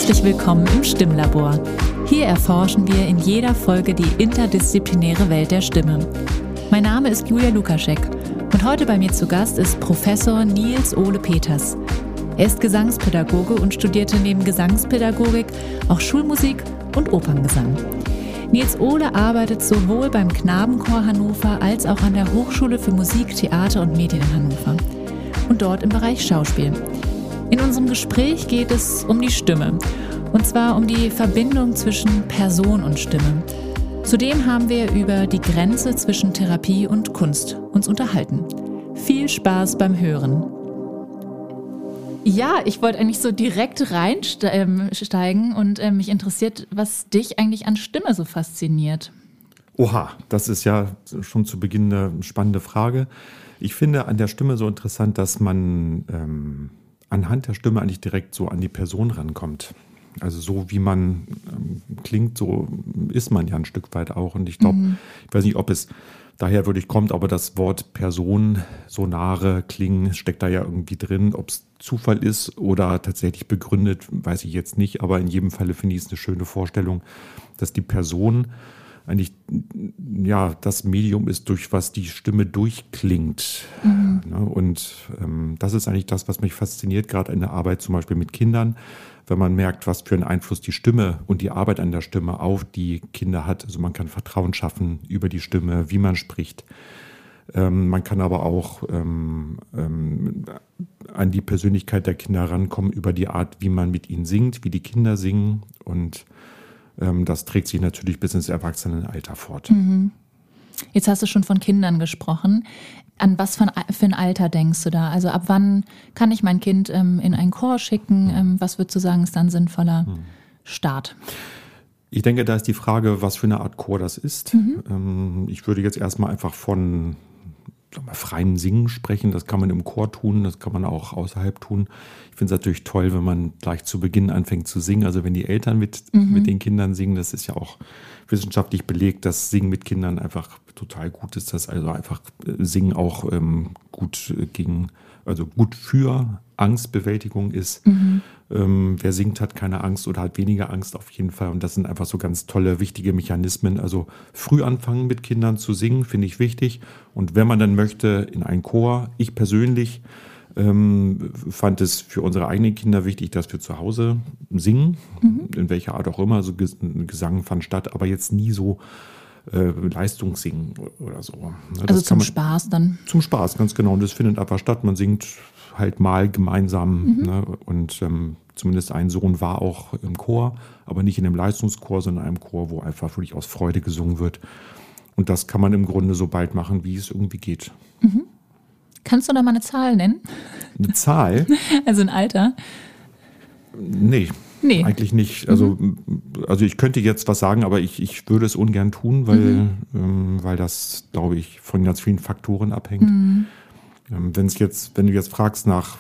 Herzlich willkommen im Stimmlabor. Hier erforschen wir in jeder Folge die interdisziplinäre Welt der Stimme. Mein Name ist Julia Lukaschek und heute bei mir zu Gast ist Professor Niels Ole Peters. Er ist Gesangspädagoge und studierte neben Gesangspädagogik auch Schulmusik und Operngesang. Niels Ole arbeitet sowohl beim Knabenchor Hannover als auch an der Hochschule für Musik, Theater und Medien in Hannover und dort im Bereich Schauspiel. In unserem Gespräch geht es um die Stimme, und zwar um die Verbindung zwischen Person und Stimme. Zudem haben wir über die Grenze zwischen Therapie und Kunst uns unterhalten. Viel Spaß beim Hören. Ja, ich wollte eigentlich so direkt reinsteigen und mich interessiert, was dich eigentlich an Stimme so fasziniert. Oha, das ist ja schon zu Beginn eine spannende Frage. Ich finde an der Stimme so interessant, dass man anhand der Stimme eigentlich direkt so an die Person rankommt. Also so wie man klingt, so ist man ja ein Stück weit auch. Und ich glaube, ich weiß nicht, ob es daher wirklich kommt, aber das Wort Person, sonare, klingen, steckt da ja irgendwie drin. Ob es Zufall ist oder tatsächlich begründet, weiß ich jetzt nicht. Aber in jedem Falle finde ich es eine schöne Vorstellung, dass die Person eigentlich ja das Medium ist, durch was die Stimme durchklingt. Und das ist eigentlich das, was mich fasziniert, gerade in der Arbeit zum Beispiel mit Kindern, wenn man merkt, was für einen Einfluss die Stimme und die Arbeit an der Stimme auf die Kinder hat. Also man kann Vertrauen schaffen über die Stimme, wie man spricht. Man kann aber auch an die Persönlichkeit der Kinder rankommen über die Art, wie man mit ihnen singt, wie die Kinder singen, und das trägt sich natürlich bis ins Erwachsenenalter fort. Jetzt hast du schon von Kindern gesprochen. An was für ein Alter denkst du da? Also ab wann kann ich mein Kind in einen Chor schicken? Was würdest du sagen, ist dann sinnvoller Start? Ich denke, da ist die Frage, was für eine Art Chor das ist. Ich würde jetzt erstmal einfach von freien Singen sprechen. Das kann man im Chor tun, das kann man auch außerhalb tun. Ich finde es natürlich toll, wenn man gleich zu Beginn anfängt zu singen. Also wenn die Eltern mit den Kindern singen, das ist ja auch wissenschaftlich belegt, dass Singen mit Kindern einfach total gut ist. Dass also einfach Singen auch gut für Angstbewältigung ist. Wer singt, hat keine Angst oder hat weniger Angst auf jeden Fall. Und das sind einfach so ganz tolle, wichtige Mechanismen. Also früh anfangen mit Kindern zu singen, finde ich wichtig. Und wenn man dann möchte, in einen Chor. Ich persönlich fand es für unsere eigenen Kinder wichtig, dass wir zu Hause singen. In welcher Art auch immer. Also Gesang fand statt, aber jetzt nie so Leistungssingen oder so. Also zum Spaß dann? Zum Spaß, ganz genau. Und das findet einfach statt. Man singt halt mal gemeinsam. Und zumindest ein Sohn war auch im Chor, aber nicht in einem Leistungschor, sondern in einem Chor, wo einfach wirklich aus Freude gesungen wird. Und das kann man im Grunde so bald machen, wie es irgendwie geht. Kannst du da mal eine Zahl nennen? Eine Zahl? Also ein Alter? Nee. Eigentlich nicht. Also ich könnte jetzt was sagen, aber ich würde es ungern tun, weil das, glaube ich, von ganz vielen Faktoren abhängt. Wenn du jetzt fragst nach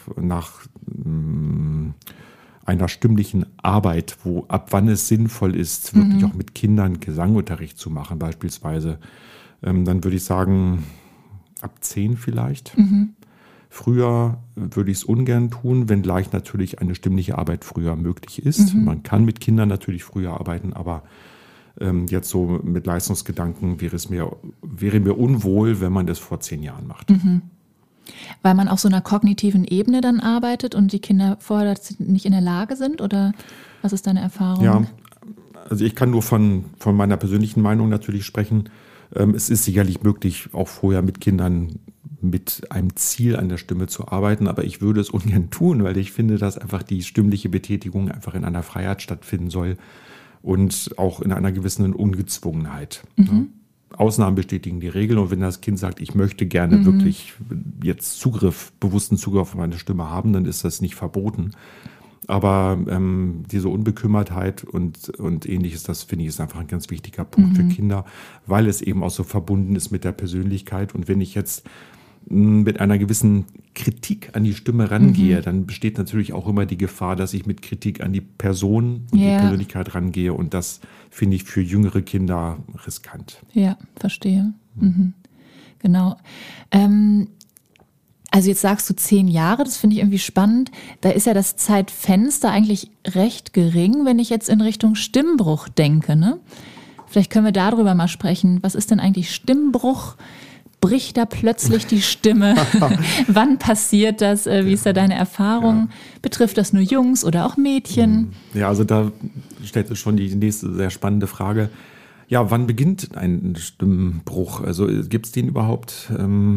einer stimmlichen Arbeit, ab wann es sinnvoll ist, wirklich auch mit Kindern Gesangunterricht zu machen beispielsweise, dann würde ich sagen, ab 10 vielleicht. Früher würde ich es ungern tun, wenngleich natürlich eine stimmliche Arbeit früher möglich ist. Man kann mit Kindern natürlich früher arbeiten, aber jetzt so mit Leistungsgedanken wäre mir unwohl, wenn man das vor 10 Jahren macht. Weil man auf so einer kognitiven Ebene dann arbeitet und die Kinder vorher nicht in der Lage sind? Oder was ist deine Erfahrung? Ja, also ich kann nur von meiner persönlichen Meinung natürlich sprechen. Es ist sicherlich möglich, auch vorher mit Kindern mit einem Ziel an der Stimme zu arbeiten, aber ich würde es ungern tun, weil ich finde, dass einfach die stimmliche Betätigung einfach in einer Freiheit stattfinden soll und auch in einer gewissen Ungezwungenheit. Ausnahmen bestätigen die Regel, und wenn das Kind sagt, ich möchte gerne wirklich jetzt bewussten Zugriff auf meine Stimme haben, dann ist das nicht verboten. Aber diese Unbekümmertheit und Ähnliches, das finde ich ist einfach ein ganz wichtiger Punkt für Kinder, weil es eben auch so verbunden ist mit der Persönlichkeit. Und wenn ich jetzt mit einer gewissen Kritik an die Stimme rangehe, dann besteht natürlich auch immer die Gefahr, dass ich mit Kritik an die Person und die Persönlichkeit rangehe. Und das finde ich für jüngere Kinder riskant. Ja, verstehe. Genau. Also jetzt sagst du 10 Jahre, das finde ich irgendwie spannend. Da ist ja das Zeitfenster eigentlich recht gering, wenn ich jetzt in Richtung Stimmbruch denke, ne? Vielleicht können wir darüber mal sprechen. Was ist denn eigentlich Stimmbruch? Bricht da plötzlich die Stimme? Wann passiert das? Wie ist da deine Erfahrung? Ja. Betrifft das nur Jungs oder auch Mädchen? Ja, also da stellt sich schon die nächste sehr spannende Frage. Ja, wann beginnt ein Stimmbruch? Also gibt es den überhaupt?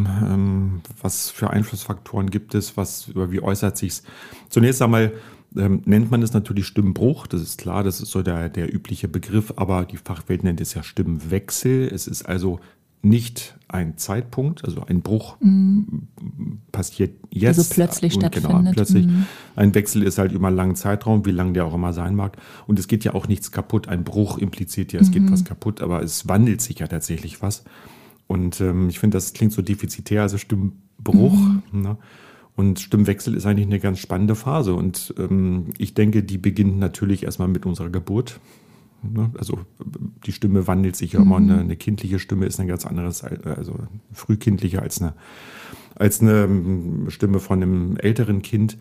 Was für Einflussfaktoren gibt es? Wie äußert sich's? Zunächst einmal nennt man es natürlich Stimmbruch. Das ist klar, das ist so der übliche Begriff. Aber die Fachwelt nennt es ja Stimmwechsel. Es ist also nicht ein Zeitpunkt, also ein Bruch passiert jetzt. Also plötzlich stattfindet. Genau, plötzlich. Ein Wechsel ist halt über einen langen Zeitraum, wie lang der auch immer sein mag. Und es geht ja auch nichts kaputt. Ein Bruch impliziert ja, es geht was kaputt, aber es wandelt sich ja tatsächlich was. Und ich finde, das klingt so defizitär, also Stimmbruch. Ne? Und Stimmwechsel ist eigentlich eine ganz spannende Phase. Und ich denke, die beginnt natürlich erstmal mit unserer Geburt. Also die Stimme wandelt sich ja immer. Eine kindliche Stimme ist ein ganz anderes, also frühkindlicher als eine Stimme von einem älteren Kind.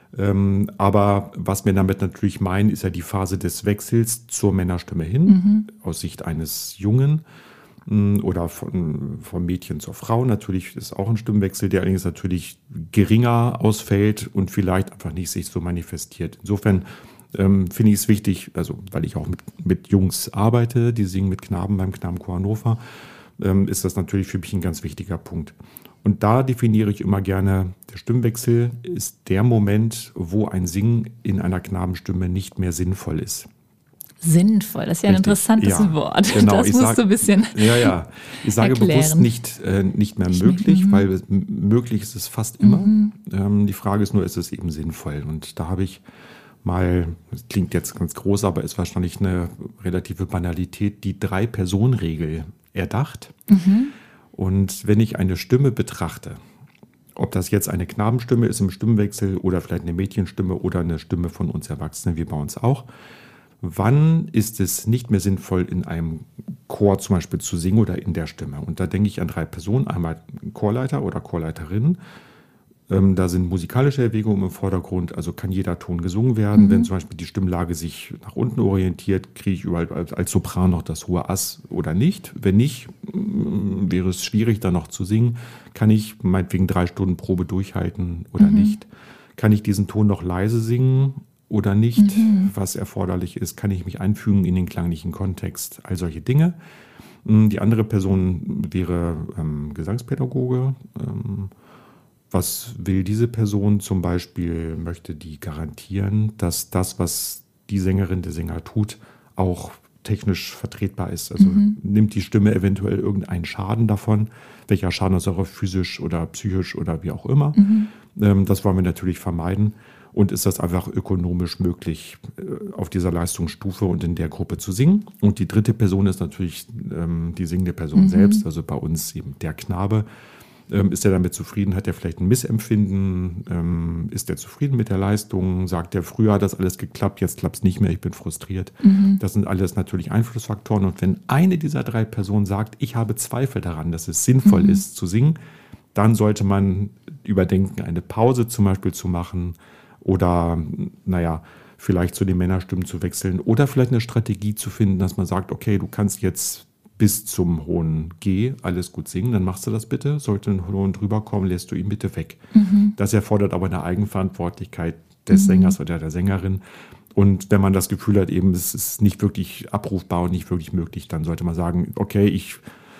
Aber was wir damit natürlich meinen, ist ja die Phase des Wechsels zur Männerstimme hin, aus Sicht eines Jungen oder vom Mädchen zur Frau. Natürlich ist auch ein Stimmwechsel, der allerdings natürlich geringer ausfällt und vielleicht einfach nicht sich so manifestiert. Insofern finde ich es wichtig, also weil ich auch mit Jungs arbeite, die singen mit Knaben beim Knabenchor Hannover, ist das natürlich für mich ein ganz wichtiger Punkt. Und da definiere ich immer gerne, der Stimmwechsel ist der Moment, wo ein Singen in einer Knabenstimme nicht mehr sinnvoll ist. Sinnvoll, das ist ja ein interessantes Wort. Genau, das musst du ein bisschen Ja. Ich sage bewusst nicht mehr möglich, weil möglich ist es fast immer. Die Frage ist nur, ist es eben sinnvoll? Und da habe ich das klingt jetzt ganz groß, aber ist wahrscheinlich eine relative Banalität, die 3-Personen-Regel erdacht. Und wenn ich eine Stimme betrachte, ob das jetzt eine Knabenstimme ist im Stimmwechsel oder vielleicht eine Mädchenstimme oder eine Stimme von uns Erwachsenen, wie bei uns auch, wann ist es nicht mehr sinnvoll, in einem Chor zum Beispiel zu singen oder in der Stimme? Und da denke ich an 3 Personen, einmal Chorleiter oder Chorleiterin. Da sind musikalische Erwägungen im Vordergrund, also kann jeder Ton gesungen werden. Wenn zum Beispiel die Stimmlage sich nach unten orientiert, kriege ich überall als Sopran noch das hohe Ass oder nicht. Wenn nicht, wäre es schwierig, da noch zu singen. Kann ich meinetwegen 3 Stunden Probe durchhalten oder nicht? Kann ich diesen Ton noch leise singen oder nicht? Was erforderlich ist, kann ich mich einfügen in den klanglichen Kontext? All solche Dinge. Die andere Person wäre Gesangspädagoge. Was will diese Person zum Beispiel? Möchte die garantieren, dass das, was die Sängerin, der Sänger tut, auch technisch vertretbar ist? Also nimmt die Stimme eventuell irgendeinen Schaden davon? Welcher Schaden ist auch physisch oder psychisch oder wie auch immer? Das wollen wir natürlich vermeiden. Und ist das einfach ökonomisch möglich, auf dieser Leistungsstufe und in der Gruppe zu singen? Und die dritte Person ist natürlich die singende Person selbst, also bei uns eben der Knabe. Ist er damit zufrieden? Hat er vielleicht ein Missempfinden? Ist er zufrieden mit der Leistung? Sagt er, früher hat das alles geklappt, jetzt klappt es nicht mehr, ich bin frustriert. Das sind alles natürlich Einflussfaktoren. Und wenn eine dieser 3 Personen sagt, ich habe Zweifel daran, dass es sinnvoll ist zu singen, dann sollte man überdenken, eine Pause zum Beispiel zu machen oder, vielleicht zu den Männerstimmen zu wechseln oder vielleicht eine Strategie zu finden, dass man sagt, okay, du kannst jetzt bis zum hohen G alles gut singen, dann machst du das bitte. Sollte ein hohen drüber kommen, lässt du ihn bitte weg. Das erfordert aber eine Eigenverantwortlichkeit des Sängers oder der Sängerin. Und wenn man das Gefühl hat, eben es ist nicht wirklich abrufbar und nicht wirklich möglich, dann sollte man sagen, okay, ich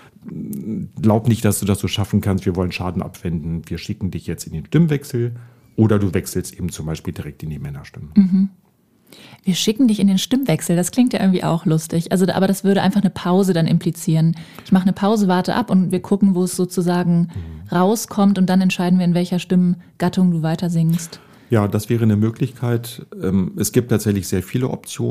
glaube nicht, dass du das so schaffen kannst, wir wollen Schaden abwenden, wir schicken dich jetzt in den Stimmwechsel oder du wechselst eben zum Beispiel direkt in die Männerstimmen. Wir schicken dich in den Stimmwechsel, das klingt ja irgendwie auch lustig. Also, aber das würde einfach eine Pause dann implizieren. Ich mache eine Pause, warte ab und wir gucken, wo es sozusagen rauskommt und dann entscheiden wir, in welcher Stimmgattung du weiter singst. Ja, das wäre eine Möglichkeit. Es gibt tatsächlich sehr viele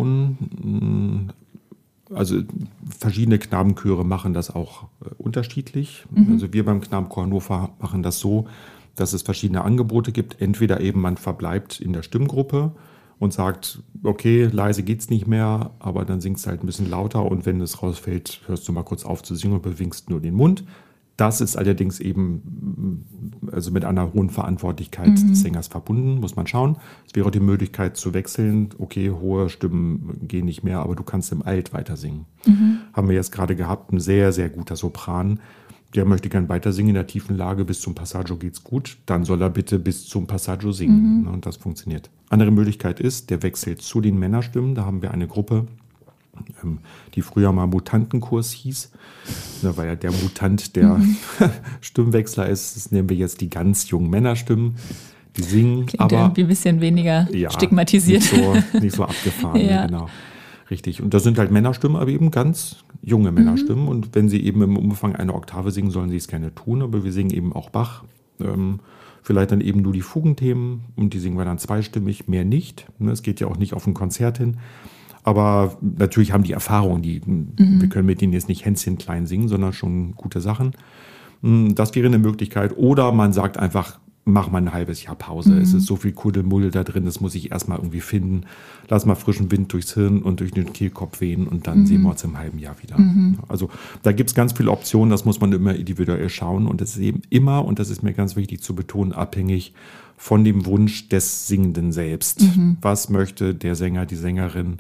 Optionen. Also verschiedene Knabenchöre machen das auch unterschiedlich. Also wir beim Knabenchor Hannover machen das so, dass es verschiedene Angebote gibt. Entweder eben man verbleibt in der Stimmgruppe und sagt, okay, leise geht's nicht mehr, aber dann singst du halt ein bisschen lauter und wenn es rausfällt, hörst du mal kurz auf zu singen und bewegst nur den Mund. Das ist allerdings eben also mit einer hohen Verantwortlichkeit des Sängers verbunden, muss man schauen. Es wäre auch die Möglichkeit zu wechseln. Okay, hohe Stimmen gehen nicht mehr, aber du kannst im Alt weiter singen. Haben wir jetzt gerade gehabt, ein sehr, sehr guter Sopran. Der möchte gern weiter singen in der tiefen Lage, bis zum Passaggio geht's gut. Dann soll er bitte bis zum Passaggio singen. Und das funktioniert. Andere Möglichkeit ist, der wechselt zu den Männerstimmen. Da haben wir eine Gruppe, die früher mal Mutantenkurs hieß, weil ja der Mutant der Stimmwechsler ist. Das nehmen wir jetzt die ganz jungen Männerstimmen, die singen. Klingt aber irgendwie ein bisschen weniger stigmatisiert. Nicht so abgefahren, ja. Genau. Richtig. Und das sind halt Männerstimmen, aber eben ganz junge Männerstimmen. Und wenn sie eben im Umfang eine Oktave singen, sollen sie es gerne tun. Aber wir singen eben auch Bach. Vielleicht dann eben nur die Fugenthemen und die singen wir dann zweistimmig, mehr nicht. Es geht ja auch nicht auf ein Konzert hin. Aber natürlich haben die Erfahrung, wir können mit denen jetzt nicht Hänschen klein singen, sondern schon gute Sachen. Das wäre eine Möglichkeit. Oder man sagt einfach, mach mal ein halbes Jahr Pause. Es ist so viel Kuddelmuddel da drin, das muss ich erstmal irgendwie finden. Lass mal frischen Wind durchs Hirn und durch den Kehlkopf wehen und dann sehen wir uns im halben Jahr wieder. Also da gibt es ganz viele Optionen, das muss man immer individuell schauen. Und das ist eben immer, und das ist mir ganz wichtig zu betonen, abhängig von dem Wunsch des Singenden selbst. Was möchte der Sänger, die Sängerin?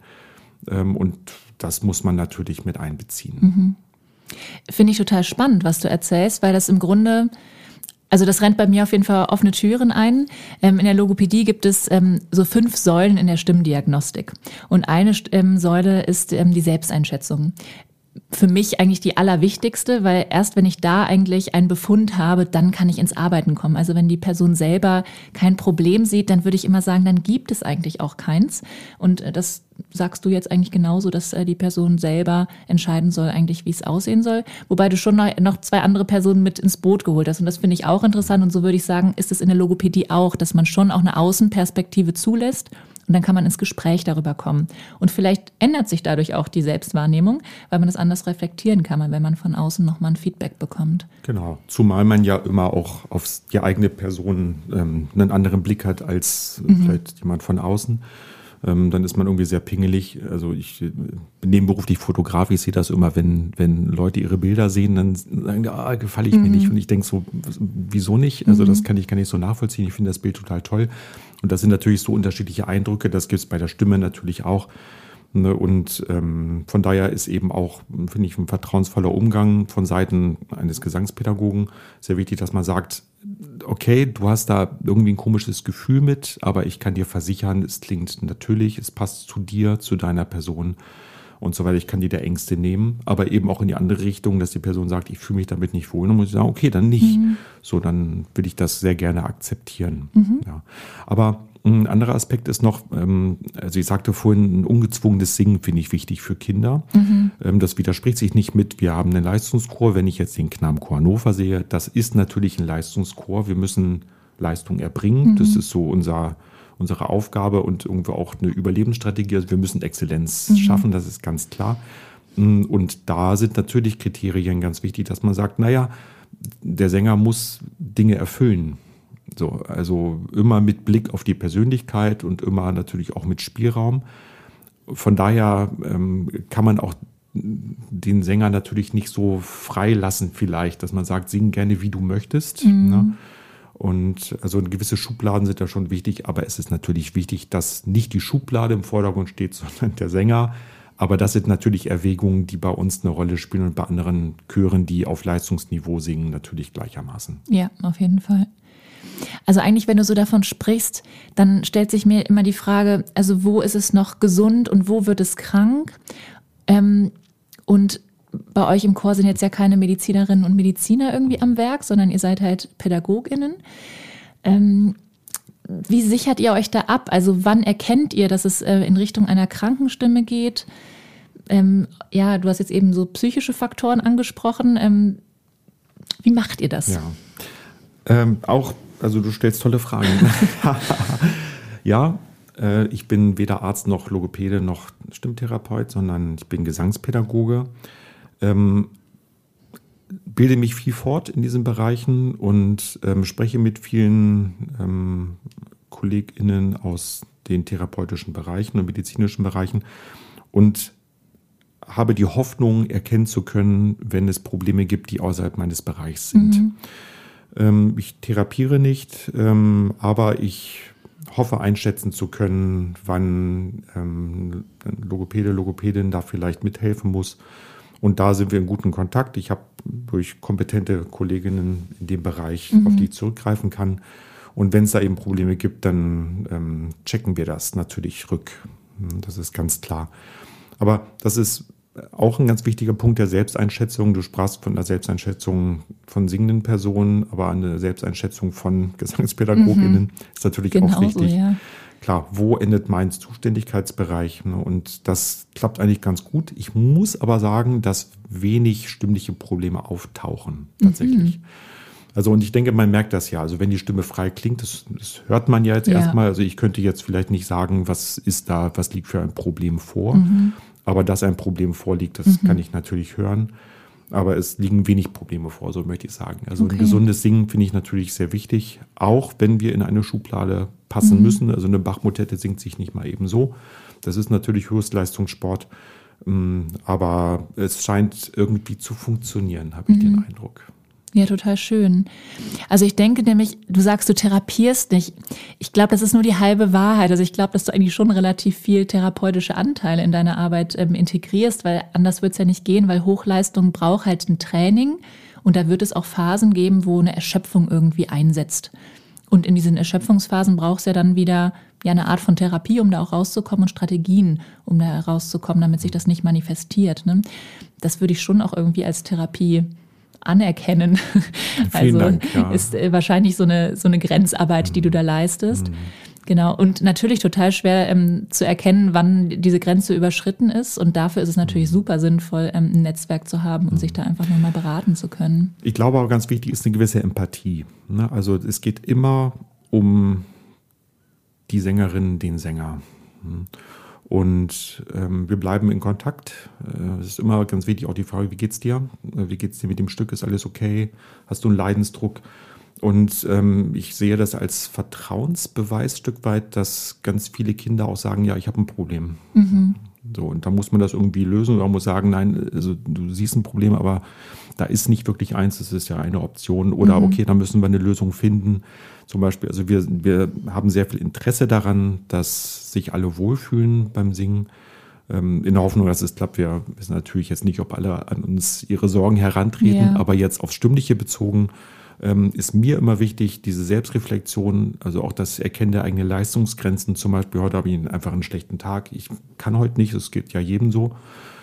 Und das muss man natürlich mit einbeziehen. Finde ich total spannend, was du erzählst, weil das im Grunde, also das rennt bei mir auf jeden Fall offene Türen ein. In der Logopädie gibt es so 5 Säulen in der Stimmdiagnostik. Und eine Säule ist die Selbsteinschätzung. Für mich eigentlich die allerwichtigste, weil erst wenn ich da eigentlich einen Befund habe, dann kann ich ins Arbeiten kommen. Also wenn die Person selber kein Problem sieht, dann würde ich immer sagen, dann gibt es eigentlich auch keins. Und das sagst du jetzt eigentlich genauso, dass die Person selber entscheiden soll eigentlich, wie es aussehen soll. Wobei du schon noch 2 andere Personen mit ins Boot geholt hast. Und das finde ich auch interessant. Und so würde ich sagen, ist es in der Logopädie auch, dass man schon auch eine Außenperspektive zulässt. Und dann kann man ins Gespräch darüber kommen. Und vielleicht ändert sich dadurch auch die Selbstwahrnehmung, weil man das anders reflektieren kann, wenn man von außen nochmal ein Feedback bekommt. Genau, zumal man ja immer auch auf die eigene Person einen anderen Blick hat als vielleicht jemand von außen. Dann ist man irgendwie sehr pingelig. Also ich bin nebenberuflich Fotograf, ich sehe das immer, wenn Leute ihre Bilder sehen, dann sagen die, gefalle ich mir nicht. Und ich denke so, wieso nicht? Also das kann ich gar nicht so nachvollziehen. Ich finde das Bild total toll. Und das sind natürlich so unterschiedliche Eindrücke, das gibt es bei der Stimme natürlich auch. Und von daher ist eben auch, finde ich, ein vertrauensvoller Umgang von Seiten eines Gesangspädagogen sehr wichtig, dass man sagt, okay, du hast da irgendwie ein komisches Gefühl mit, aber ich kann dir versichern, es klingt natürlich, es passt zu dir, zu deiner Person und so weiter. Ich kann dir der Ängste nehmen, aber eben auch in die andere Richtung, dass die Person sagt, ich fühle mich damit nicht wohl. Und dann muss ich sagen, okay, dann nicht. So, dann will ich das sehr gerne akzeptieren. Ja. Aber ein anderer Aspekt ist noch, also ich sagte vorhin, ein ungezwungenes Singen finde ich wichtig für Kinder. Das widerspricht sich nicht mit, wir haben einen Leistungschor. Wenn ich jetzt den Knabenchor Hannover sehe, das ist natürlich ein Leistungschor. Wir müssen Leistung erbringen. Das ist so unsere Aufgabe und irgendwo auch eine Überlebensstrategie. Also wir müssen Exzellenz schaffen, das ist ganz klar. Und da sind natürlich Kriterien ganz wichtig, dass man sagt, naja, der Sänger muss Dinge erfüllen. So, also immer mit Blick auf die Persönlichkeit und immer natürlich auch mit Spielraum. Von daher kann man auch den Sänger natürlich nicht so frei lassen vielleicht, dass man sagt, sing gerne wie du möchtest. Ne? Und also gewisse Schubladen sind da schon wichtig, aber es ist natürlich wichtig, dass nicht die Schublade im Vordergrund steht, sondern der Sänger. Aber das sind natürlich Erwägungen, die bei uns eine Rolle spielen und bei anderen Chören, die auf Leistungsniveau singen, natürlich gleichermaßen. Ja, auf jeden Fall. Also eigentlich, wenn du so davon sprichst, dann stellt sich mir immer die Frage, also wo ist es noch gesund und wo wird es krank? Und bei euch im Chor sind jetzt ja keine Medizinerinnen und Mediziner irgendwie am Werk, sondern ihr seid halt PädagogInnen. Wie sichert ihr euch da ab? Also wann erkennt ihr, dass es in Richtung einer Krankenstimme geht? Ja, du hast jetzt eben so psychische Faktoren angesprochen. Wie macht ihr das? Ja, also du stellst tolle Fragen. Ja, ich bin weder Arzt noch Logopäde noch Stimmtherapeut, sondern ich bin Gesangspädagoge. Bilde mich viel fort in diesen Bereichen und spreche mit vielen KollegInnen aus den therapeutischen Bereichen und medizinischen Bereichen und habe die Hoffnung, erkennen zu können, wenn es Probleme gibt, die außerhalb meines Bereichs sind. Ich therapiere nicht, aber ich hoffe einschätzen zu können, wann Logopäde, Logopädin da vielleicht mithelfen muss. Und da sind wir in gutem Kontakt. Ich habe durch kompetente Kolleginnen in dem Bereich, auf die ich zurückgreifen kann. Und wenn es da eben Probleme gibt, dann checken wir das natürlich rück. Das ist ganz klar. Aber das ist auch ein ganz wichtiger Punkt der Selbsteinschätzung. Du sprachst von der Selbsteinschätzung von singenden Personen, aber eine Selbsteinschätzung von GesangspädagogInnen ist natürlich auch wichtig. So, ja. Klar, wo endet mein Zuständigkeitsbereich? Und das klappt eigentlich ganz gut. Ich muss aber sagen, dass wenig stimmliche Probleme auftauchen, tatsächlich. Also, und ich denke, man merkt das ja. Also, wenn die Stimme frei klingt, das hört man ja jetzt erstmal. Also, ich könnte jetzt vielleicht nicht sagen, was liegt für ein Problem vor. Aber dass ein Problem vorliegt, das kann ich natürlich hören. Aber es liegen wenig Probleme vor, so möchte ich sagen. Also ein gesundes Singen finde ich natürlich sehr wichtig, auch wenn wir in eine Schublade passen müssen. Also eine Bach-Motette singt sich nicht mal eben so. Das ist natürlich Höchstleistungssport. Aber es scheint irgendwie zu funktionieren, habe ich den Eindruck. Ja, total schön. Also ich denke nämlich, du sagst, du therapierst nicht. Ich glaube, das ist nur die halbe Wahrheit. Also ich glaube, dass du eigentlich schon relativ viel therapeutische Anteile in deine Arbeit integrierst, weil anders wird es ja nicht gehen, weil Hochleistung braucht halt ein Training und da wird es auch Phasen geben, wo eine Erschöpfung irgendwie einsetzt. Und in diesen Erschöpfungsphasen braucht es ja dann wieder eine Art von Therapie, um da auch rauszukommen und Strategien, um da rauszukommen, damit sich das nicht manifestiert. Ne? Das würde ich schon auch irgendwie als Therapie anerkennen. Vielen Dank, ja. Ist wahrscheinlich so eine Grenzarbeit, die du da leistest. Genau. Und natürlich total schwer zu erkennen, wann diese Grenze überschritten ist. Und dafür ist es natürlich super sinnvoll, ein Netzwerk zu haben und sich da einfach nochmal beraten zu können. Ich glaube aber ganz wichtig ist eine gewisse Empathie. Ne? Also es geht immer um die Sängerin, den Sänger. Und wir bleiben in Kontakt. Es ist immer ganz wichtig auch die Frage, wie geht's dir? Wie geht's dir mit dem Stück? Ist alles okay? Hast du einen Leidensdruck? Und ich sehe das als Vertrauensbeweis Stück weit, dass ganz viele Kinder auch sagen, ja, ich habe ein Problem. So, und da muss man das irgendwie lösen oder muss sagen, nein, also du siehst ein Problem, aber da ist nicht wirklich eins, das ist ja eine Option. Oder okay, da müssen wir eine Lösung finden. Zum Beispiel, also wir haben sehr viel Interesse daran, dass sich alle wohlfühlen beim Singen. In der Hoffnung, dass es klappt. Wir wissen natürlich jetzt nicht, ob alle an uns ihre Sorgen herantreten, aber jetzt aufs Stimmliche bezogen ist mir immer wichtig, diese Selbstreflexion, also auch das Erkennen der eigenen Leistungsgrenzen. Zum Beispiel, heute habe ich einfach einen schlechten Tag. Ich kann heute nicht, das geht ja jedem so.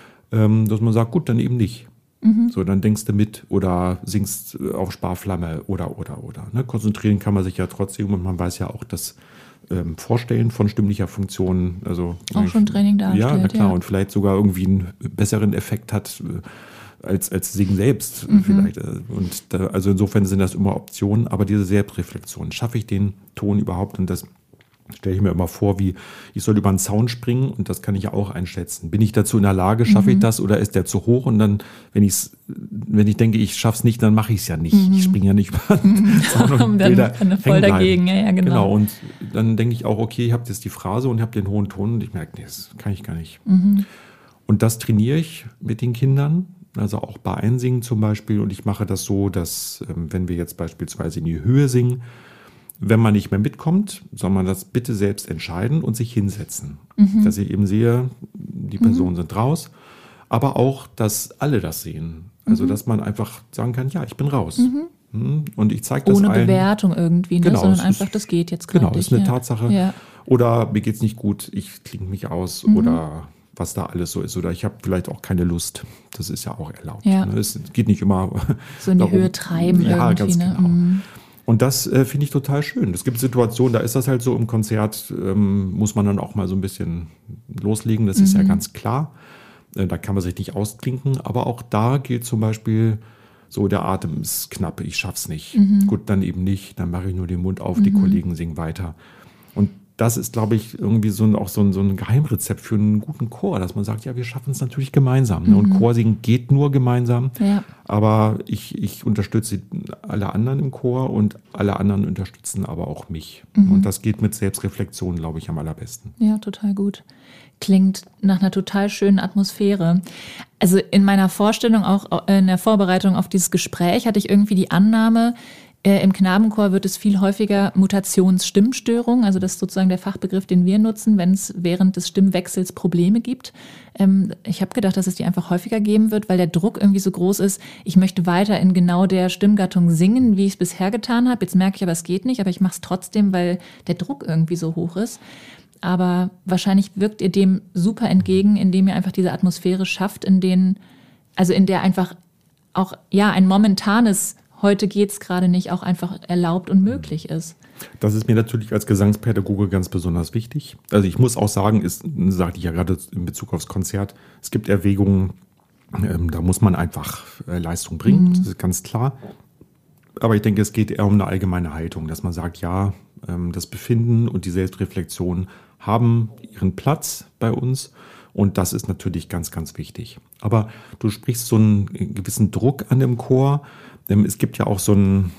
Dass man sagt, gut, dann eben nicht. So, dann denkst du mit oder singst auf Sparflamme oder. Ne? Konzentrieren kann man sich ja trotzdem und man weiß ja auch, dass Vorstellen von stimmlicher Funktion, also auch schon Training darstellt. Ja, na klar, und vielleicht sogar irgendwie einen besseren Effekt hat als Singen selbst vielleicht. Und also insofern sind das immer Optionen, aber diese Selbstreflexion, schaffe ich den Ton überhaupt? Und das stelle ich mir immer vor, wie ich soll über einen Zaun springen und das kann ich ja auch einschätzen. Bin ich dazu in der Lage, schaffe ich das oder ist der zu hoch? Und dann, wenn ich denke, ich schaffe es nicht, dann mache ich es ja nicht. Ich springe ja nicht über den Zaun und will da voll dagegen. Ja, genau. Und dann denke ich auch, okay, ich habe jetzt die Phrase und ich habe den hohen Ton und ich merke, nee, das kann ich gar nicht. Und das trainiere ich mit den Kindern. Also auch bei Einsingen zum Beispiel. Und ich mache das so, dass wenn wir jetzt beispielsweise in die Höhe singen, wenn man nicht mehr mitkommt, soll man das bitte selbst entscheiden und sich hinsetzen. Dass ich eben sehe, die Personen sind raus. Aber auch, dass alle das sehen. Also dass man einfach sagen kann, ja, ich bin raus. Und ich zeige das ohne allen. Bewertung irgendwie, ne? Genau, sondern einfach, das geht jetzt gerade. Genau, ist eine Tatsache. Ja. Oder mir geht's nicht gut, ich klinge mich aus oder was da alles so ist. Oder ich habe vielleicht auch keine Lust. Das ist ja auch erlaubt. Ja. Ne? Es geht nicht immer so in die Höhe treiben ja, irgendwie. Ganz genau. Und das finde ich total schön. Es gibt Situationen, da ist das halt so, im Konzert muss man dann auch mal so ein bisschen loslegen. Das ist ja ganz klar. Da kann man sich nicht ausklinken. Aber auch da gilt zum Beispiel so, der Atem ist knapp, ich schaff's nicht. Gut, dann eben nicht. Dann mache ich nur den Mund auf, die Kollegen singen weiter. Und das ist, glaube ich, irgendwie so ein Geheimrezept für einen guten Chor, dass man sagt, ja, wir schaffen es natürlich gemeinsam. Ne? Und Chorsingen geht nur gemeinsam. Ja. Aber ich unterstütze alle anderen im Chor und alle anderen unterstützen aber auch mich. Und das geht mit Selbstreflexion, glaube ich, am allerbesten. Ja, total gut. Klingt nach einer total schönen Atmosphäre. Also in meiner Vorstellung, auch in der Vorbereitung auf dieses Gespräch, hatte ich irgendwie die Annahme, Im Knabenchor wird es viel häufiger Mutationsstimmstörung, also das ist sozusagen der Fachbegriff, den wir nutzen, wenn es während des Stimmwechsels Probleme gibt. Ich habe gedacht, dass es die einfach häufiger geben wird, weil der Druck irgendwie so groß ist. Ich möchte weiter in genau der Stimmgattung singen, wie ich es bisher getan habe. Jetzt merke ich aber, es geht nicht, aber ich mache es trotzdem, weil der Druck irgendwie so hoch ist. Aber wahrscheinlich wirkt ihr dem super entgegen, indem ihr einfach diese Atmosphäre schafft, in der einfach auch ein momentanes heute geht's gerade nicht, auch einfach erlaubt und möglich ist. Das ist mir natürlich als Gesangspädagoge ganz besonders wichtig. Also ich muss auch sagen, sagte ich ja gerade in Bezug aufs Konzert, es gibt Erwägungen, da muss man einfach Leistung bringen, das ist ganz klar. Aber ich denke, es geht eher um eine allgemeine Haltung, dass man sagt, ja, das Befinden und die Selbstreflexion haben ihren Platz bei uns. Und das ist natürlich ganz, ganz wichtig. Aber du sprichst so einen gewissen Druck an dem Chor. Es gibt ja auch so einen,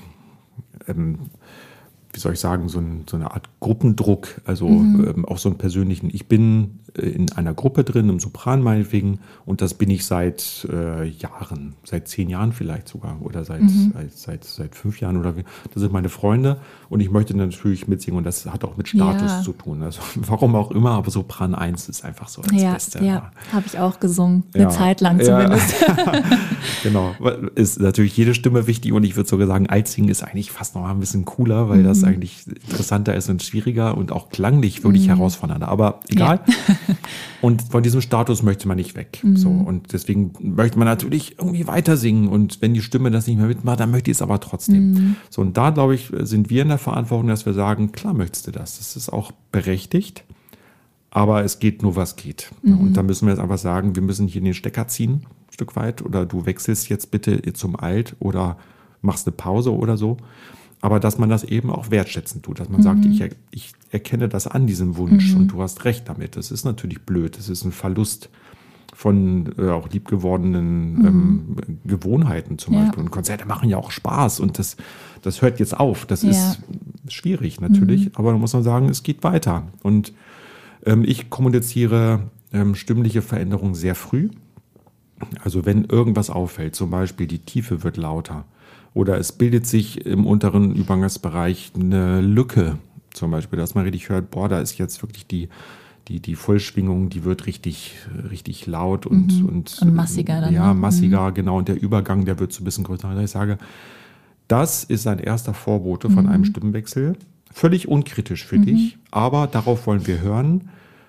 wie soll ich sagen, so eine Art Gruppendruck, also auch so einen persönlichen. Ich bin in einer Gruppe drin, im Sopran meinetwegen, und das bin ich seit Jahren, seit 10 Jahren vielleicht sogar oder seit 5 Jahren oder wie. Das sind meine Freunde und ich möchte natürlich mitsingen und das hat auch mit Status zu tun. Also warum auch immer, aber Sopran 1 ist einfach so das Beste. Ja, habe ich auch gesungen, eine Zeit lang zumindest. Genau, ist natürlich jede Stimme wichtig und ich würde sogar sagen, Altsingen ist eigentlich fast noch mal ein bisschen cooler, weil das eigentlich interessanter ist und schwieriger und auch klanglich wirklich herausfordernder. Aber egal. Ja. Und von diesem Status möchte man nicht weg. So, und deswegen möchte man natürlich irgendwie weiter singen. Und wenn die Stimme das nicht mehr mitmacht, dann möchte ich es aber trotzdem. So, und da, glaube ich, sind wir in der Verantwortung, dass wir sagen, klar möchtest du das. Das ist auch berechtigt. Aber es geht nur, was geht. Und da müssen wir jetzt einfach sagen, wir müssen hier den Stecker ziehen, ein Stück weit. Oder du wechselst jetzt bitte zum Alt oder machst eine Pause oder so. Aber dass man das eben auch wertschätzen tut, dass man sagt, ich erkenne das an, diesen Wunsch, und du hast recht damit. Das ist natürlich blöd, das ist ein Verlust von auch liebgewordenen Gewohnheiten zum Beispiel. Und Konzerte machen ja auch Spaß und das hört jetzt auf. Das ist schwierig natürlich, aber da muss man sagen, es geht weiter. Und ich kommuniziere stimmliche Veränderungen sehr früh. Also wenn irgendwas auffällt, zum Beispiel die Tiefe wird lauter, oder es bildet sich im unteren Übergangsbereich eine Lücke, zum Beispiel, dass man richtig hört, boah, da ist jetzt wirklich die Vollschwingung, die wird richtig laut und massiger dann. Ja, massiger, genau. Und der Übergang, der wird so ein bisschen größer. Ich sage, das ist ein erster Vorbote von einem Stimmenwechsel. Völlig unkritisch für dich, aber darauf wollen wir hören.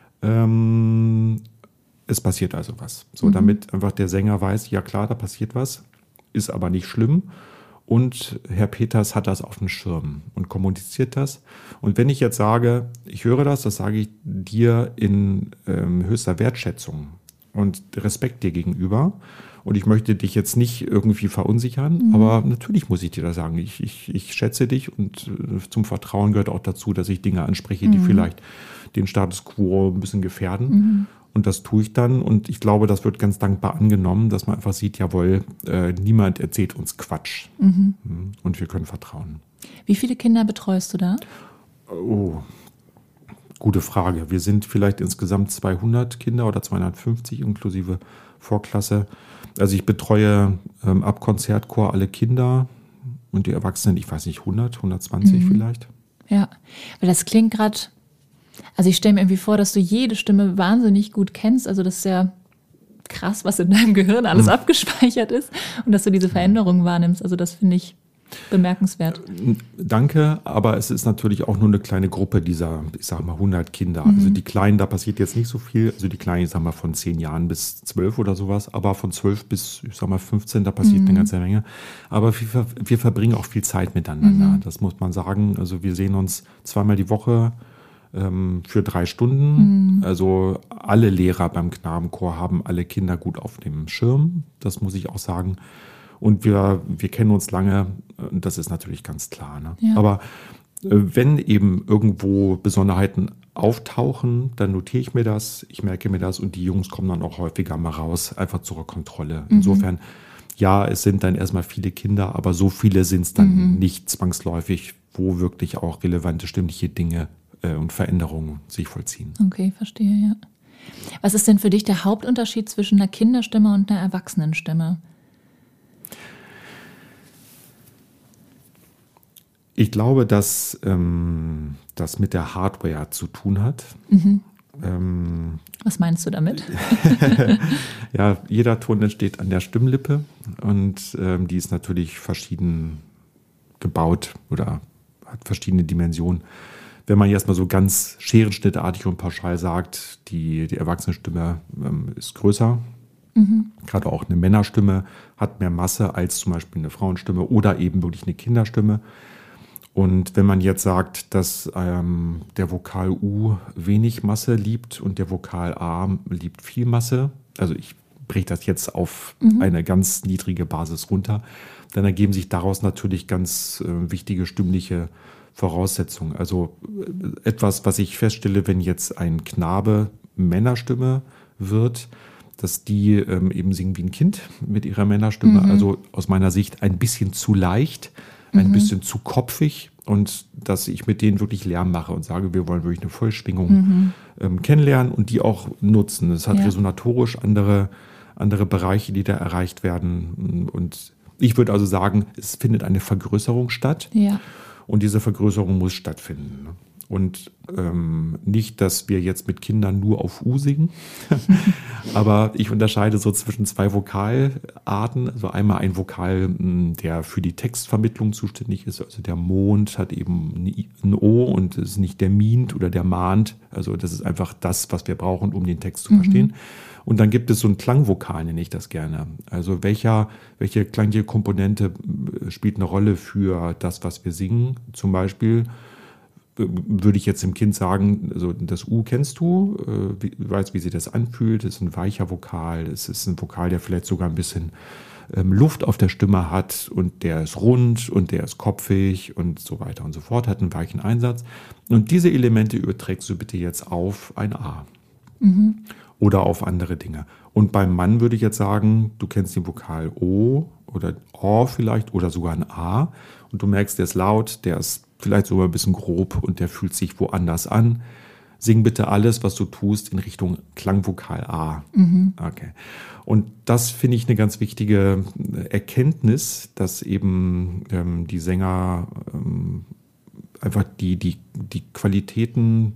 Es passiert also was. So, damit einfach der Sänger weiß, ja klar, da passiert was, ist aber nicht schlimm. Und Herr Peters hat das auf dem Schirm und kommuniziert das. Und wenn ich jetzt sage, ich höre das sage ich dir in höchster Wertschätzung und Respekt dir gegenüber. Und ich möchte dich jetzt nicht irgendwie verunsichern, aber natürlich muss ich dir das sagen. Ich schätze dich und zum Vertrauen gehört auch dazu, dass ich Dinge anspreche, die vielleicht den Status quo ein bisschen gefährden. Und das tue ich dann und ich glaube, das wird ganz dankbar angenommen, dass man einfach sieht, jawohl, niemand erzählt uns Quatsch. Und wir können vertrauen. Wie viele Kinder betreust du da? Oh, gute Frage. Wir sind vielleicht insgesamt 200 Kinder oder 250 inklusive Vorklasse. Also ich betreue ab Konzertchor alle Kinder und die Erwachsenen, ich weiß nicht, 100, 120 vielleicht. Ja, weil das klingt gerade... Also ich stelle mir irgendwie vor, dass du jede Stimme wahnsinnig gut kennst. Also das ist ja krass, was in deinem Gehirn alles abgespeichert ist und dass du diese Veränderungen wahrnimmst. Also das finde ich bemerkenswert. Danke, aber es ist natürlich auch nur eine kleine Gruppe dieser, ich sage mal, 100 Kinder. Also die Kleinen, da passiert jetzt nicht so viel. Also die Kleinen, ich sage mal, von 10 Jahren bis 12 oder sowas. Aber von 12 bis, ich sage mal, 15, da passiert eine ganze Menge. Aber wir verbringen auch viel Zeit miteinander. Das muss man sagen. Also wir sehen uns zweimal die Woche für 3 Stunden. Also alle Lehrer beim Knabenchor haben alle Kinder gut auf dem Schirm. Das muss ich auch sagen. Und wir kennen uns lange. Das ist natürlich ganz klar. Ne? Ja. Aber wenn eben irgendwo Besonderheiten auftauchen, dann notiere ich mir das. Ich merke mir das. Und die Jungs kommen dann auch häufiger mal raus, einfach zur Kontrolle. Insofern, ja, es sind dann erstmal viele Kinder, aber so viele sind es dann nicht zwangsläufig, wo wirklich auch relevante stimmliche Dinge und Veränderungen sich vollziehen. Okay, verstehe, ja. Was ist denn für dich der Hauptunterschied zwischen einer Kinderstimme und einer Erwachsenenstimme? Ich glaube, dass das mit der Hardware zu tun hat. Was meinst du damit? Ja, jeder Ton entsteht an der Stimmlippe und die ist natürlich verschieden gebaut oder hat verschiedene Dimensionen. Wenn man jetzt mal so ganz scherenschnittartig und pauschal sagt, die Erwachsenenstimme ist größer, gerade auch eine Männerstimme hat mehr Masse als zum Beispiel eine Frauenstimme oder eben wirklich eine Kinderstimme. Und wenn man jetzt sagt, dass der Vokal U wenig Masse liebt und der Vokal A liebt viel Masse, also ich breche das jetzt auf eine ganz niedrige Basis runter, dann ergeben sich daraus natürlich ganz wichtige stimmliche Voraussetzungen. Also etwas, was ich feststelle, wenn jetzt ein Knabe Männerstimme wird, dass die eben singen wie ein Kind mit ihrer Männerstimme. Also aus meiner Sicht ein bisschen zu leicht, ein bisschen zu kopfig und dass ich mit denen wirklich Lärm mache und sage, wir wollen wirklich eine Vollschwingung kennenlernen und die auch nutzen. Es hat resonatorisch andere Bereiche, die da erreicht werden. Und ich würde also sagen, es findet eine Vergrößerung statt. Ja. Und diese Vergrößerung muss stattfinden. Und nicht, dass wir jetzt mit Kindern nur auf U singen, aber ich unterscheide so zwischen zwei Vokalarten. Also einmal ein Vokal, der für die Textvermittlung zuständig ist. Also der Mond hat eben ein O und es ist nicht der Mient oder der Mahnt. Also das ist einfach das, was wir brauchen, um den Text zu verstehen. Und dann gibt es so ein Klangvokal, nenne ich das gerne. Also welche klangliche Komponente spielt eine Rolle für das, was wir singen? Zum Beispiel würde ich jetzt dem Kind sagen, also das U kennst du, du weißt, wie sich das anfühlt, es ist ein weicher Vokal, es ist ein Vokal, der vielleicht sogar ein bisschen Luft auf der Stimme hat und der ist rund und der ist kopfig und so weiter und so fort, hat einen weichen Einsatz. Und diese Elemente überträgst du bitte jetzt auf ein A oder auf andere Dinge. Und beim Mann würde ich jetzt sagen, du kennst den Vokal O oder O vielleicht oder sogar ein A und du merkst, der ist laut, der ist vielleicht sogar ein bisschen grob und der fühlt sich woanders an. Sing bitte alles, was du tust, in Richtung Klangvokal A. Okay. Und das finde ich eine ganz wichtige Erkenntnis, dass eben die Sänger einfach die Qualitäten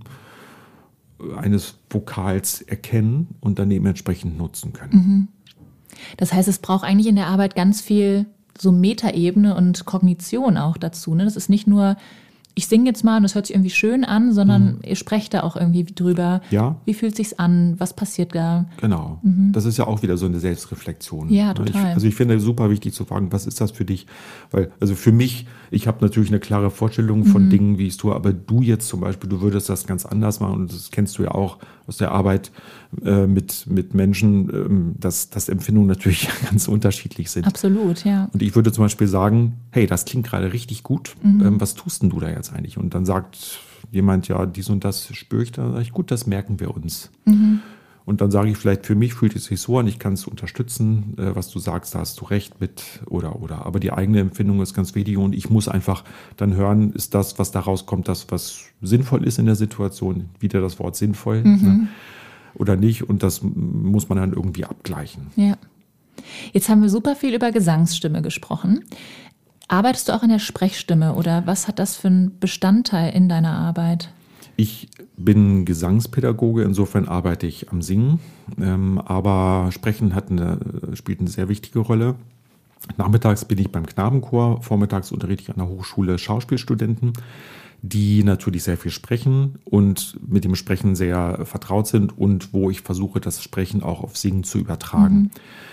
eines Vokals erkennen und dann eben entsprechend nutzen können. Das heißt, es braucht eigentlich in der Arbeit ganz viel so Metaebene und Kognition auch dazu. Ne? Das ist nicht nur, ich singe jetzt mal und es hört sich irgendwie schön an, sondern ihr sprecht da auch irgendwie drüber. Ja. Wie fühlt sich's an? Was passiert da? Genau. Das ist ja auch wieder so eine Selbstreflexion. Ja, total. Ich finde es super wichtig zu fragen, was ist das für dich? Weil, also für mich, ich habe natürlich eine klare Vorstellung von Dingen, wie ich es tue, aber du jetzt zum Beispiel, du würdest das ganz anders machen und das kennst du ja auch aus der Arbeit mit Menschen, dass Empfindungen natürlich ganz unterschiedlich sind. Absolut, ja. Und ich würde zum Beispiel sagen, hey, das klingt gerade richtig gut, was tust denn du da jetzt eigentlich? Und dann sagt jemand, ja, dies und das spüre ich, dann sage ich, gut, das merken wir uns. Und dann sage ich vielleicht, für mich fühlt es sich so an, ich kann es unterstützen, was du sagst, da hast du recht mit oder. Aber die eigene Empfindung ist ganz wichtig und ich muss einfach dann hören, ist das, was da rauskommt, das, was sinnvoll ist in der Situation, wieder das Wort sinnvoll, ne? Oder nicht und das muss man dann irgendwie abgleichen. Ja. Jetzt haben wir super viel über Gesangsstimme gesprochen. Arbeitest du auch in der Sprechstimme oder was hat das für einen Bestandteil in deiner Arbeit? Ich bin Gesangspädagoge, insofern arbeite ich am Singen, aber Sprechen spielt eine sehr wichtige Rolle. Nachmittags bin ich beim Knabenchor, vormittags unterrichte ich an der Hochschule Schauspielstudenten, die natürlich sehr viel sprechen und mit dem Sprechen sehr vertraut sind und wo ich versuche, das Sprechen auch auf Singen zu übertragen.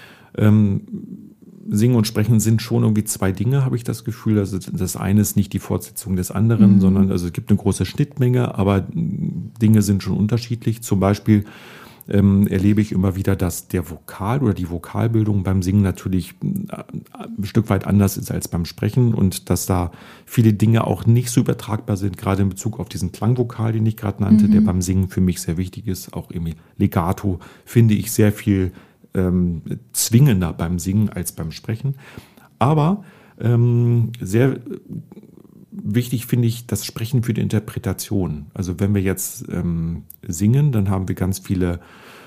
Singen und Sprechen sind schon irgendwie zwei Dinge, habe ich das Gefühl. Also das eine ist nicht die Fortsetzung des anderen, sondern also es gibt eine große Schnittmenge, aber Dinge sind schon unterschiedlich. Zum Beispiel erlebe ich immer wieder, dass der Vokal oder die Vokalbildung beim Singen natürlich ein Stück weit anders ist als beim Sprechen und dass da viele Dinge auch nicht so übertragbar sind, gerade in Bezug auf diesen Klangvokal, den ich gerade nannte, der beim Singen für mich sehr wichtig ist. Auch im Legato finde ich sehr viel zwingender beim Singen als beim Sprechen. Aber sehr wichtig finde ich das Sprechen für die Interpretation. Also wenn wir jetzt singen, dann haben wir ganz viele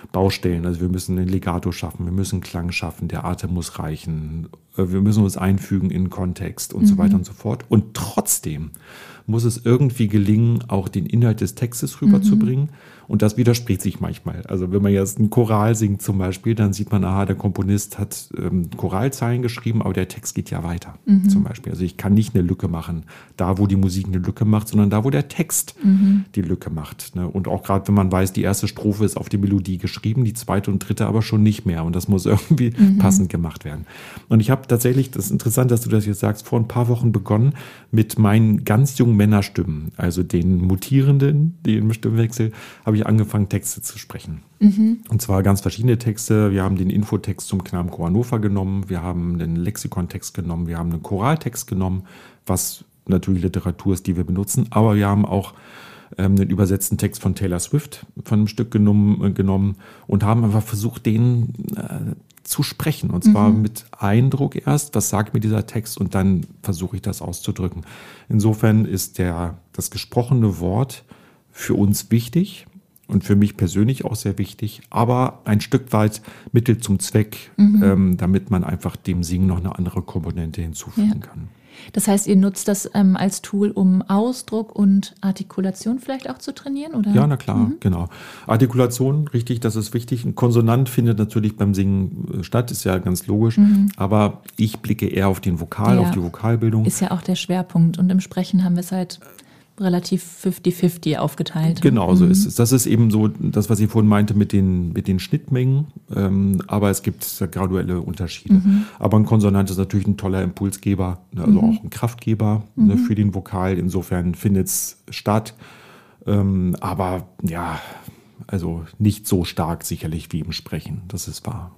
Baustellen. Also wir müssen ein Legato schaffen, wir müssen Klang schaffen, der Atem muss reichen, wir müssen uns einfügen in Kontext und so weiter und so fort. Und trotzdem muss es irgendwie gelingen, auch den Inhalt des Textes rüberzubringen. Und das widerspricht sich manchmal. Also wenn man jetzt einen Choral singt zum Beispiel, dann sieht man, aha, der Komponist hat Choralzeilen geschrieben, aber der Text geht ja weiter zum Beispiel. Also ich kann nicht eine Lücke machen, da wo die Musik eine Lücke macht, sondern da wo der Text die Lücke macht. Ne? Und auch gerade wenn man weiß, die erste Strophe ist auf die Melodie geschrieben, die zweite und dritte aber schon nicht mehr. Und das muss irgendwie passend gemacht werden. Und ich habe tatsächlich, das ist interessant, dass du das jetzt sagst, vor ein paar Wochen begonnen mit meinen ganz jungen Männerstimmen, also den mutierenden, die im Stimmwechsel, habe ich angefangen, Texte zu sprechen. Und zwar ganz verschiedene Texte. Wir haben den Infotext zum Knabenchor Hannover genommen, wir haben den Lexikontext genommen, wir haben einen Choraltext genommen, was natürlich Literatur ist, die wir benutzen, aber wir haben auch einen übersetzten Text von Taylor Swift von einem Stück genommen und haben einfach versucht, den zu sprechen. Und zwar mit Eindruck erst, was sagt mir dieser Text, und dann versuche ich das auszudrücken. Insofern ist das gesprochene Wort für uns wichtig und für mich persönlich auch sehr wichtig, aber ein Stück weit Mittel zum Zweck, damit man einfach dem Singen noch eine andere Komponente hinzufügen kann. Das heißt, ihr nutzt das als Tool, um Ausdruck und Artikulation vielleicht auch zu trainieren, oder? Ja, na klar, genau. Artikulation, richtig, das ist wichtig. Ein Konsonant findet natürlich beim Singen statt, ist ja ganz logisch. Aber ich blicke eher auf den Vokal, auf die Vokalbildung. Ist ja auch der Schwerpunkt. Und im Sprechen haben wir es halt relativ 50-50 aufgeteilt. Genau, so ist es. Das ist eben so das, was ich vorhin meinte mit den Schnittmengen. Aber es gibt graduelle Unterschiede. Aber ein Konsonant ist natürlich ein toller Impulsgeber, also auch ein Kraftgeber für den Vokal. Insofern findet es statt. Aber ja, also nicht so stark sicherlich wie im Sprechen. Das ist wahr.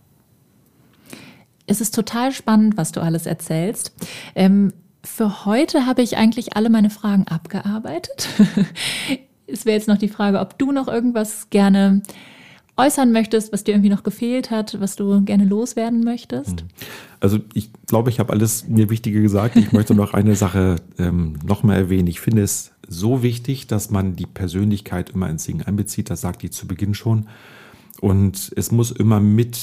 Es ist total spannend, was du alles erzählst. Für heute habe ich eigentlich alle meine Fragen abgearbeitet. Es wäre jetzt noch die Frage, ob du noch irgendwas gerne äußern möchtest, was dir irgendwie noch gefehlt hat, was du gerne loswerden möchtest. Also ich glaube, ich habe alles mir Wichtige gesagt. Ich möchte noch eine Sache noch mal erwähnen. Ich finde es so wichtig, dass man die Persönlichkeit immer ins Singen einbezieht. Das sagt die zu Beginn schon. Und es muss immer mit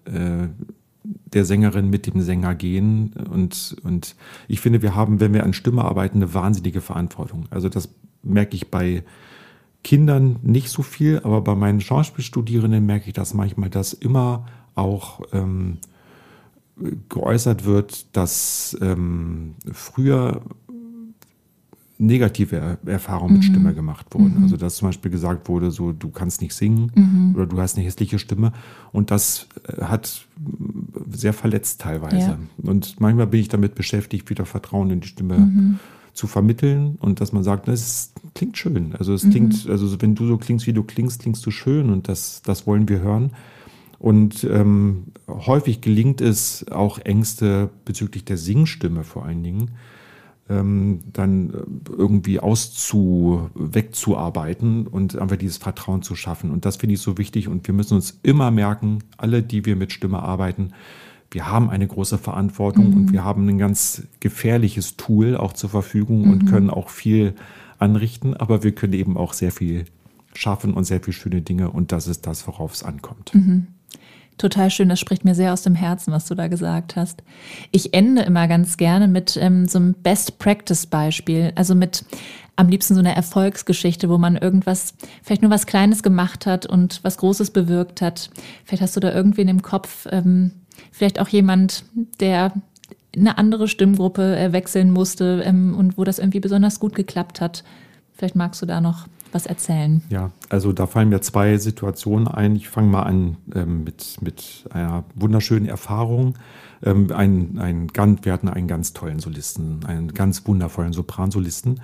der Sängerin, mit dem Sänger gehen. Und ich finde, wir haben, wenn wir an Stimme arbeiten, eine wahnsinnige Verantwortung. Also das merke ich bei Kindern nicht so viel, aber bei meinen Schauspielstudierenden merke ich das manchmal, dass immer auch geäußert wird, dass früher negative Erfahrungen mit Stimme gemacht wurden. Also dass zum Beispiel gesagt wurde, so du kannst nicht singen oder du hast eine hässliche Stimme, und das hat sehr verletzt teilweise. Ja. Und manchmal bin ich damit beschäftigt, wieder Vertrauen in die Stimme zu vermitteln und dass man sagt, es klingt schön. Also es klingt, also wenn du so klingst, wie du klingst, klingst du schön, und das wollen wir hören. Und häufig gelingt es auch, Ängste bezüglich der Singstimme vor allen Dingen dann irgendwie wegzuarbeiten und einfach dieses Vertrauen zu schaffen. Und das finde ich so wichtig, und wir müssen uns immer merken, alle, die wir mit Stimme arbeiten, wir haben eine große Verantwortung und wir haben ein ganz gefährliches Tool auch zur Verfügung und können auch viel anrichten, aber wir können eben auch sehr viel schaffen und sehr viele schöne Dinge, und das ist das, worauf es ankommt. Total schön, das spricht mir sehr aus dem Herzen, was du da gesagt hast. Ich ende immer ganz gerne mit so einem Best-Practice-Beispiel, also mit am liebsten so einer Erfolgsgeschichte, wo man irgendwas, vielleicht nur was Kleines gemacht hat und was Großes bewirkt hat. Vielleicht hast du da irgendwen im Kopf, vielleicht auch jemand, der eine andere Stimmgruppe wechseln musste und wo das irgendwie besonders gut geklappt hat. Vielleicht magst du da noch was erzählen. Ja, also da fallen mir zwei Situationen ein. Ich fange mal an mit einer wunderschönen Erfahrung. Wir hatten einen ganz tollen Solisten, einen ganz wundervollen Sopransolisten,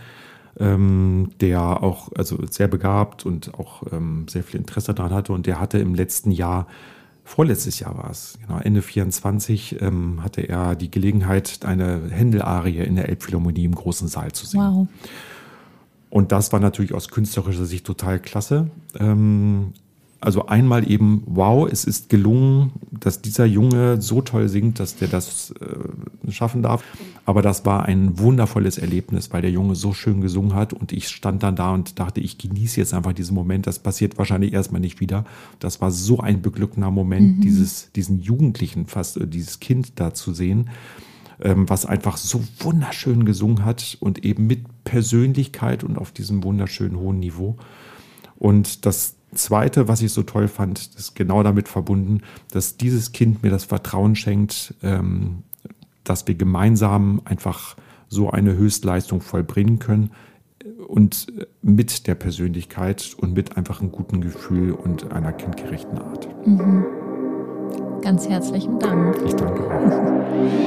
der auch also sehr begabt und auch sehr viel Interesse daran hatte. Und der hatte im letzten Jahr, vorletztes Jahr war es, genau, Ende 24, hatte er die Gelegenheit, eine Händel-Arie in der Elbphilharmonie im großen Saal zu singen. Wow. Und das war natürlich aus künstlerischer Sicht total klasse. Also einmal eben, wow, es ist gelungen, dass dieser Junge so toll singt, dass der das schaffen darf. Aber das war ein wundervolles Erlebnis, weil der Junge so schön gesungen hat und ich stand dann da und dachte, ich genieße jetzt einfach diesen Moment. Das passiert wahrscheinlich erstmal nicht wieder. Das war so ein beglückender Moment, diesen Jugendlichen fast, dieses Kind da zu sehen, was einfach so wunderschön gesungen hat und eben mit Persönlichkeit und auf diesem wunderschönen hohen Niveau. Und das Zweite, was ich so toll fand, ist genau damit verbunden, dass dieses Kind mir das Vertrauen schenkt, dass wir gemeinsam einfach so eine Höchstleistung vollbringen können und mit der Persönlichkeit und mit einfach einem guten Gefühl und einer kindgerechten Art. Mhm. Ganz herzlichen Dank. Ich danke auch.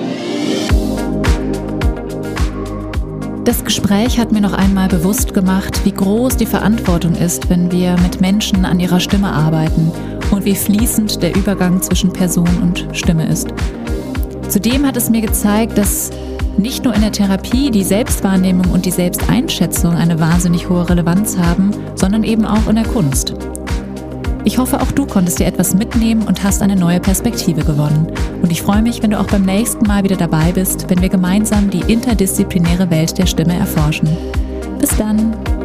Das Gespräch hat mir noch einmal bewusst gemacht, wie groß die Verantwortung ist, wenn wir mit Menschen an ihrer Stimme arbeiten und wie fließend der Übergang zwischen Person und Stimme ist. Zudem hat es mir gezeigt, dass nicht nur in der Therapie die Selbstwahrnehmung und die Selbsteinschätzung eine wahnsinnig hohe Relevanz haben, sondern eben auch in der Kunst. Ich hoffe, auch du konntest dir etwas mitnehmen und hast eine neue Perspektive gewonnen. Und ich freue mich, wenn du auch beim nächsten Mal wieder dabei bist, wenn wir gemeinsam die interdisziplinäre Welt der Stimme erforschen. Bis dann!